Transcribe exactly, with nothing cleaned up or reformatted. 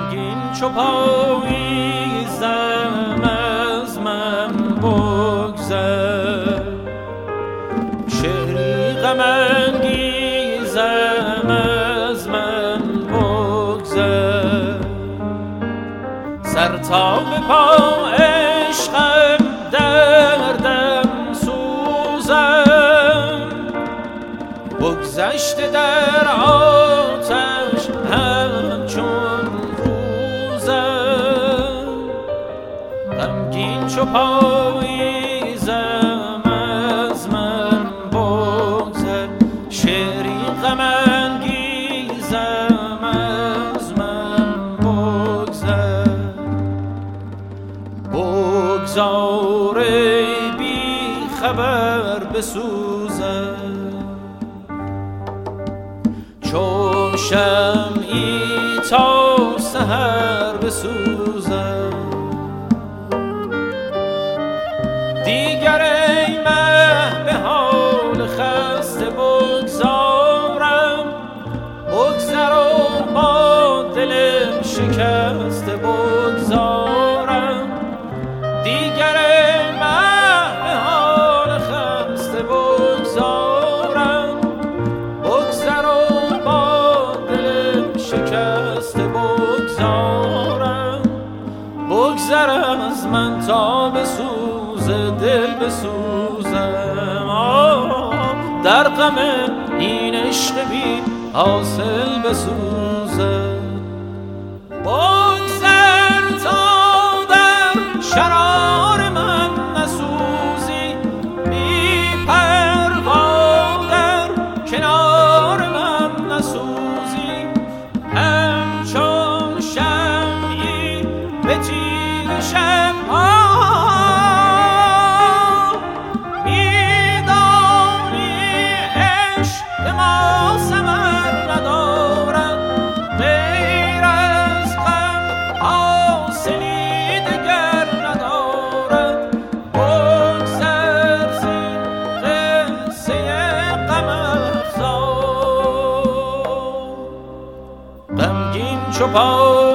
غمگین چو پاییزم از من بگذر، شعری غم انگیزم از من بگذر. سر تا به پا عشقم دردم سوزم، بگذشته در آتش همچون روزم. غمگین چو پاییزم از من بگذر، شعری غم انگیزم از من بگذر. بگذار ای بی خبر بسوزم، چون شمعی تا سحر بسوزم. دیگر ای مه به حال خسته بگذارم، بگذر و با دل شکسته بگذارم. دیگر ای مه به حال خسته بگذارم، بگذر و با دل شکسته بگذارم. بگذر از من تا بسوز دل بسوزم، در غم این عشق بی حاصل بسوزم. بگذر تا در شرار من نسوزی، بی پروا در کنار من نسوزی. همچون شمعی به تیر شب‌ها می‌دانی عشق ما ثمر ندارد، غیر از غم حاصلی دگر ندارد. بگذر زین قصه غم افزا، غمگین چو پا